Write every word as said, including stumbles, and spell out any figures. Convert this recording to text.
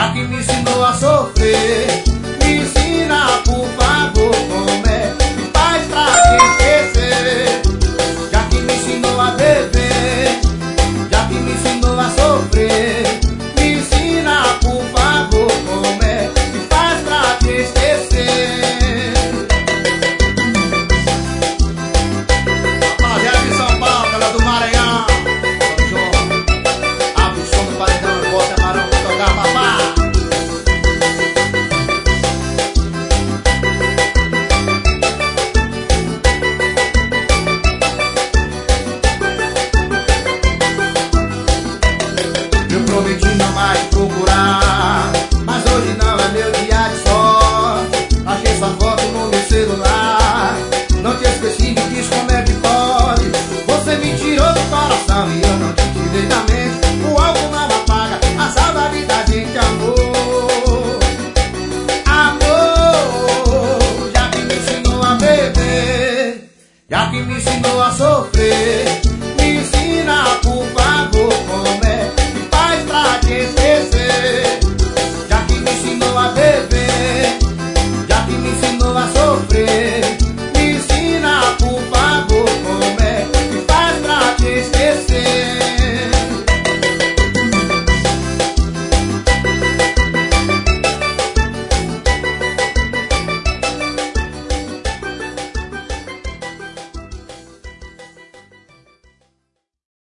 Já que me ensinou a sofrer, me ensina, por favor, como é que faz pra te esquecer. Já que me ensinou a beber, já que me ensinou a sofrer, me ensina, por favor, como é que faz pra te esquecer. Rapaziada de São Paulo, galera do Maranhão, abre o som do paredão e bota Marão pra tocar, papá. Eu prometi não mais procurar, mas hoje não é meu dia de sorte. Achei sua foto no meu celular, não te esqueci, me diz como é que pode. Você me tirou do coração e eu não te tirei da